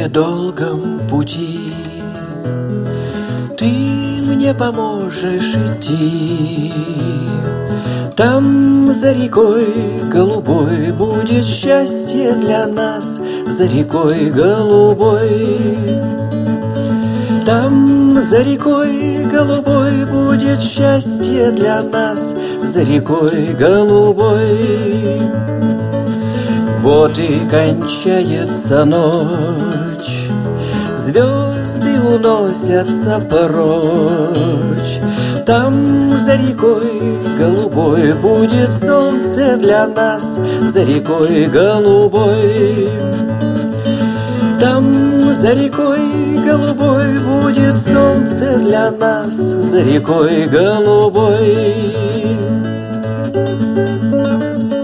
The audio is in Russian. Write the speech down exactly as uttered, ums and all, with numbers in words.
недолгом пути ты мне поможешь идти. Там за рекой голубой будет счастье для нас, за рекой голубой. Там за рекой голубой будет счастье для нас, за рекой голубой. Вот и кончается ночь, звезды уносятся прочь. Там за рекой голубой будет солнце для нас, за рекой голубой. Там за рекой голубой будет солнце для нас, за рекой голубой.